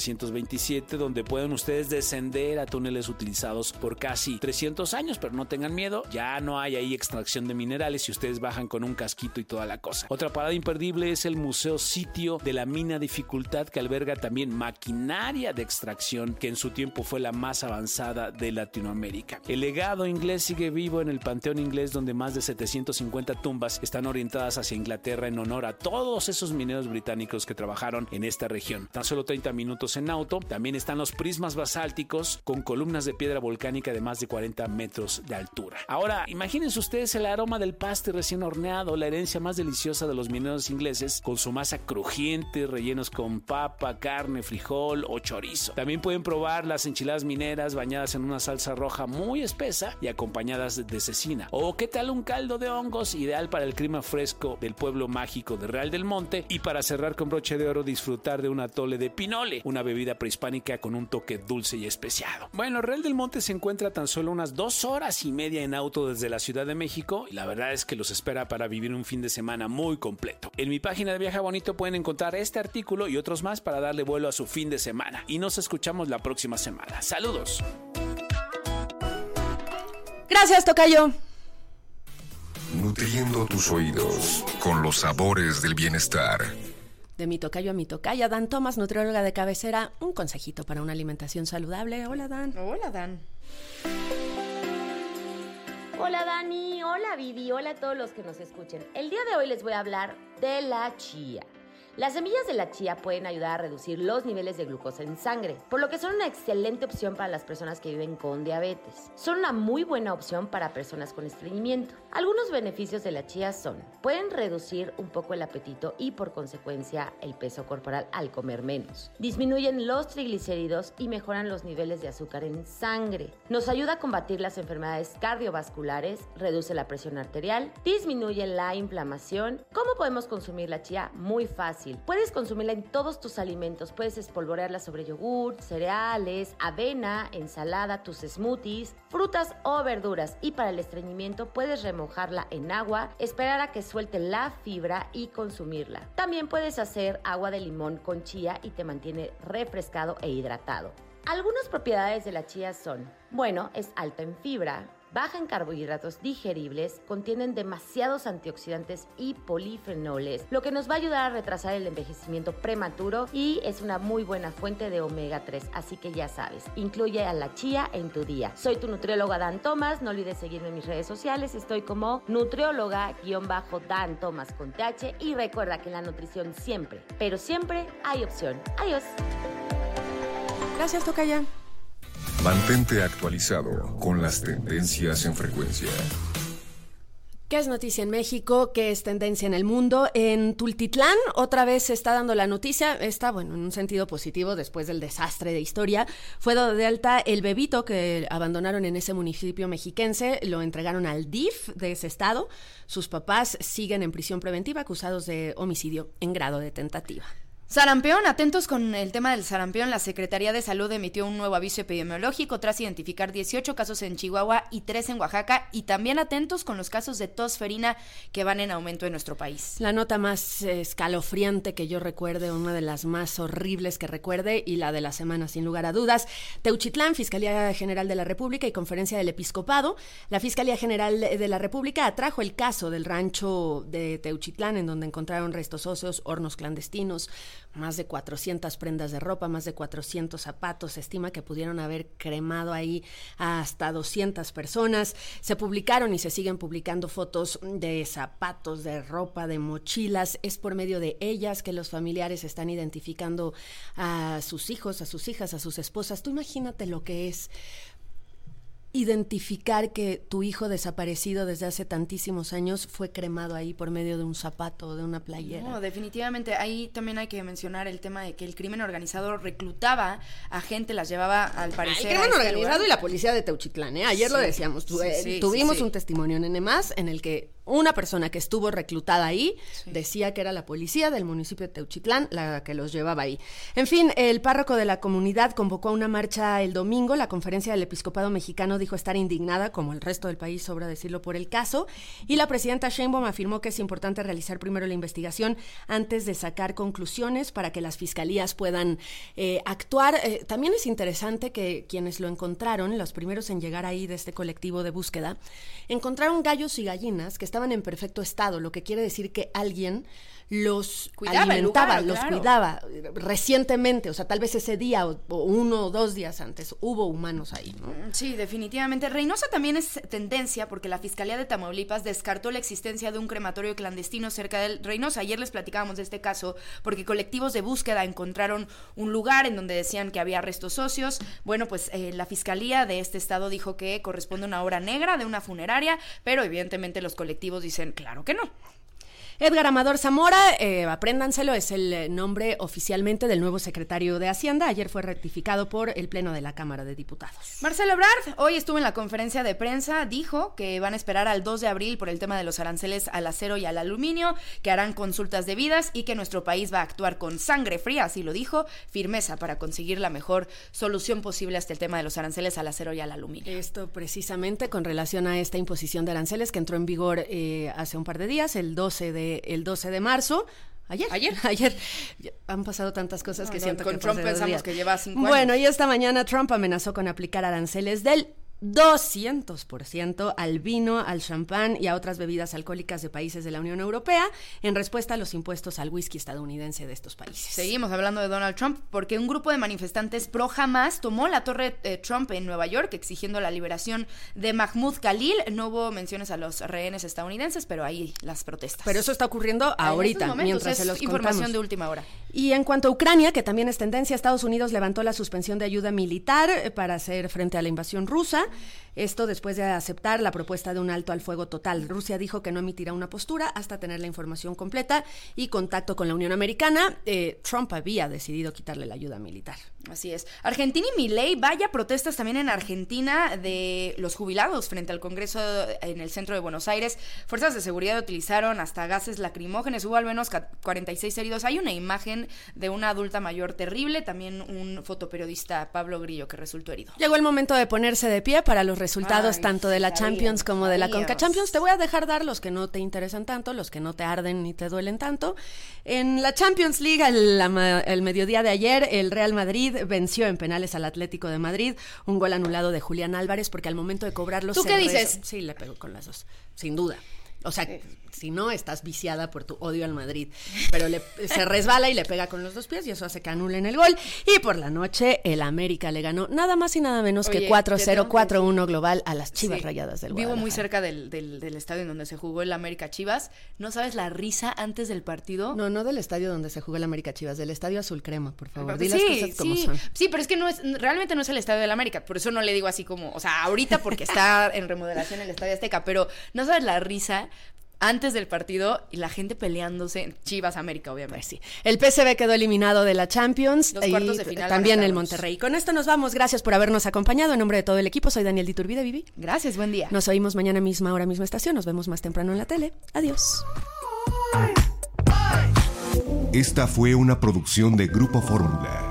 Speaker 18: 1727, donde pueden ustedes descender a túneles utilizados por casi 300 años, pero no tengan miedo, ya no hay ahí extracción de minerales y ustedes bajan con un casquito y toda la cosa. Otra parada imperdible es el Museo Sitio de la Mina Dificultad, que alberga también maquinaria de extracción que en su tiempo fue la más avanzada de Latinoamérica. El legado inglés sigue vivo en el Panteón Inglés, donde más de 750 tumbas están orientadas hacia Inglaterra en honor a todos esos mineros británicos que trabajaron en esta región. Tan solo 30 minutos en auto. También están los prismas basálticos con columnas de piedra volcánica de más de 40 metros de altura. Ahora, imagínense ustedes el aroma del paste recién horneado, la herencia más deliciosa de los mineros ingleses, con su masa crujiente, rellenos con papa, carne, frijol o chorizo. También pueden probar las enchiladas mineras bañadas en una salsa roja muy espesa y acompañadas de cecina. O qué tal un caldo de hongos, ideal para el clima fresco del pueblo mágico de Real del Monte. Y para cerrar con broche de oro, disfrutar de un atole de pinole, una bebida prehispánica con un toque dulce y especiado. Bueno, Real del Monte se encuentra a tan solo unas 2 horas y media en auto desde la Ciudad de México, y la verdad es que los espera para vivir un fin de semana muy completo. En mi página de Viaja Bonito pueden encontrar este artículo y otros más para darle vuelo a su fin de semana, y nos escuchamos la próxima semana. Saludos.
Speaker 7: Gracias, tocayo.
Speaker 6: Nutriendo tus oídos con los sabores del bienestar.
Speaker 7: De mi tocayo a mi tocaya, Dan Tomás, nutrióloga de cabecera, un consejito para una alimentación saludable. Hola, Dan.
Speaker 9: Hola, Dan.
Speaker 19: Hola, Dani. Hola, Vivi. Hola a todos los que nos escuchen. El día de hoy les voy a hablar de la chía. Las semillas de la chía pueden ayudar a reducir los niveles de glucosa en sangre, por lo que son una excelente opción para las personas que viven con diabetes. Son una muy buena opción para personas con estreñimiento. Algunos beneficios de la chía son: pueden reducir un poco el apetito y por consecuencia el peso corporal al comer menos. Disminuyen los triglicéridos y mejoran los niveles de azúcar en sangre. Nos ayuda a combatir las enfermedades cardiovasculares, reduce la presión arterial, disminuye la inflamación. ¿Cómo podemos consumir la chía? Muy fácil. Puedes consumirla en todos tus alimentos. Puedes espolvorearla sobre yogur, cereales, avena, ensalada, tus smoothies, frutas o verduras. Y para el estreñimiento puedes remojarla en agua, esperar a que suelte la fibra y consumirla. También puedes hacer agua de limón con chía y te mantiene refrescado e hidratado. Algunas propiedades de la chía son: bueno, es alta en fibra, baja en carbohidratos digeribles, contienen demasiados antioxidantes y polifenoles, lo que nos va a ayudar a retrasar el envejecimiento prematuro, y es una muy buena fuente de omega 3, así que ya sabes, incluye a la chía en tu día. Soy tu nutrióloga Dan Tomás, no olvides seguirme en mis redes sociales, estoy como nutrióloga-Dan Tomás con TH, y recuerda que en la nutrición siempre, pero siempre hay opción. Adiós.
Speaker 7: Gracias, tocaya.
Speaker 6: Mantente actualizado con las tendencias en frecuencia.
Speaker 7: ¿Qué es noticia en México? ¿Qué es tendencia en el mundo? En Tultitlán otra vez se está dando la noticia, en un sentido positivo después del desastre de historia. Fue dado de alta el bebito que abandonaron en ese municipio mexiquense, lo entregaron al DIF de ese estado. Sus papás siguen en prisión preventiva acusados de homicidio en grado de tentativa.
Speaker 9: Sarampión, atentos con el tema del sarampión. La Secretaría de Salud emitió un nuevo aviso epidemiológico tras identificar 18 casos en Chihuahua y 3 en Oaxaca, y también atentos con los casos de tos ferina que van en aumento en nuestro país.
Speaker 7: La nota más escalofriante que yo recuerde, una de las más horribles que recuerde, y la de la semana sin lugar a dudas. Teuchitlán, Fiscalía General de la República y Conferencia del Episcopado. La Fiscalía General de la República atrajo el caso del rancho de Teuchitlán, en donde encontraron restos óseos, hornos clandestinos, más de 400 prendas de ropa, más de 400 zapatos. Se estima que pudieron haber cremado ahí a hasta 200 personas. Se publicaron y se siguen publicando fotos de zapatos, de ropa, de mochilas. Es por medio de ellas que los familiares están identificando a sus hijos, a sus hijas, a sus esposas. Tú imagínate lo que es identificar que tu hijo desaparecido desde hace tantísimos años fue cremado ahí por medio de un zapato o de una playera.
Speaker 9: No, definitivamente. Ahí también hay que mencionar el tema de que el crimen organizado reclutaba a gente, las llevaba al parecer.
Speaker 7: El crimen organizado y la policía de Teuchitlán, ¿eh? Ayer lo decíamos. Tuvimos un testimonio en N+, en el que una persona que estuvo reclutada ahí decía que era la policía del municipio de Teuchitlán la que los llevaba ahí. En fin, el párroco de la comunidad convocó a una marcha el domingo. La Conferencia del Episcopado Mexicano dijo estar indignada, como el resto del país, sobra decirlo, por el caso, y la presidenta Sheinbaum afirmó que es importante realizar primero la investigación antes de sacar conclusiones para que las fiscalías puedan actuar. También es interesante que quienes lo encontraron, los primeros en llegar ahí de este colectivo de búsqueda, encontraron gallos y gallinas que estaban en perfecto estado, lo que quiere decir que alguien los alimentaba, los cuidaba recientemente, o sea, tal vez ese día o 1 o 2 días antes hubo humanos ahí, ¿no?
Speaker 9: Sí, definitivamente. Reynosa también es tendencia porque la Fiscalía de Tamaulipas descartó la existencia de un crematorio clandestino cerca de Reynosa. Ayer les platicábamos de este caso porque colectivos de búsqueda encontraron un lugar en donde decían que había restos óseos. Bueno, pues la Fiscalía de este estado dijo que corresponde a una hora negra de una funeraria, pero evidentemente los colectivos dicen, claro que no.
Speaker 7: Edgar Amador Zamora, apréndanselo, es el nombre oficialmente del nuevo secretario de Hacienda. Ayer fue rectificado por el Pleno de la Cámara de Diputados.
Speaker 9: Marcelo Ebrard hoy estuvo en la conferencia de prensa, dijo que van a esperar al 2 de abril por el tema de los aranceles al acero y al aluminio, que harán consultas debidas y que nuestro país va a actuar con sangre fría, así lo dijo, firmeza para conseguir la mejor solución posible hasta el tema de los aranceles al acero y al aluminio.
Speaker 7: Esto precisamente con relación a esta imposición de aranceles que entró en vigor hace un par de días, el 12 de marzo. Ayer. Han pasado tantas cosas que siento que
Speaker 9: con Trump pensamos que lleva 5 años.
Speaker 7: Bueno, y esta mañana Trump amenazó con aplicar aranceles del 200% al vino, al champán y a otras bebidas alcohólicas de países de la Unión Europea en respuesta a los impuestos al whisky estadounidense de estos países.
Speaker 9: Seguimos hablando de Donald Trump porque un grupo de manifestantes pro Hamas tomó la Torre Trump en Nueva York exigiendo la liberación de Mahmoud Khalil. No hubo menciones a los rehenes estadounidenses, pero ahí las protestas.
Speaker 7: Pero eso está ocurriendo ahorita, mientras se los contamos.
Speaker 9: Información de última hora.
Speaker 7: Y en cuanto a Ucrania, que también es tendencia, Estados Unidos levantó la suspensión de ayuda militar para hacer frente a la invasión rusa. Esto después de aceptar la propuesta de un alto al fuego total. Rusia dijo que no emitirá una postura hasta tener la información completa y contacto con la Unión Americana. Trump había decidido quitarle la ayuda militar.
Speaker 9: Así es. Argentina y Milei, vaya protestas también en Argentina de los jubilados frente al Congreso en el centro de Buenos Aires. Fuerzas de seguridad utilizaron hasta gases lacrimógenos, hubo al menos 46 heridos. Hay una imagen de una adulta mayor terrible, también un fotoperiodista, Pablo Grillo, que resultó herido.
Speaker 7: Llegó el momento de ponerse de pie para los resultados tanto de la Champions como de la Conca Champions. Te voy a dejar dar los que no te interesan tanto, los que no te arden ni te duelen tanto. En la Champions League, el mediodía de ayer, el Real Madrid venció en penales al Atlético de Madrid, un gol anulado de Julián Álvarez porque al momento de cobrarlo...
Speaker 9: ¿Tú qué dices?
Speaker 7: Sí, le pegó con las dos, sin duda. O sea, si no, estás viciada por tu odio al Madrid. Pero se resbala y le pega con los 2 pies y eso hace que anulen el gol. Y por la noche, el América le ganó nada más y nada menos que 4-0, 4-1 global a las Chivas Rayadas del Guadalajara.
Speaker 9: Vivo muy cerca del estadio en donde se jugó el América Chivas. ¿No sabes la risa antes del partido?
Speaker 7: No del estadio donde se jugó el América Chivas, del estadio Azul Crema, por favor. Di las cosas como son.
Speaker 9: Sí, pero es que realmente no es el estadio del América. Por eso no le digo así como, o sea, ahorita porque está en remodelación el Estadio Azteca. Pero no sabes la risa antes del partido y la gente peleándose. Chivas América, obviamente.
Speaker 7: Pues sí. El PSV quedó eliminado de la Champions.
Speaker 9: Los cuartos de final.
Speaker 7: También el Monterrey. Con esto nos vamos. Gracias por habernos acompañado. En nombre de todo el equipo, soy Daniel Diturbide, Vivi.
Speaker 9: Gracias, buen día.
Speaker 7: Nos oímos mañana misma hora, misma estación. Nos vemos más temprano en la tele. Adiós.
Speaker 6: Esta fue una producción de Grupo Fórmula.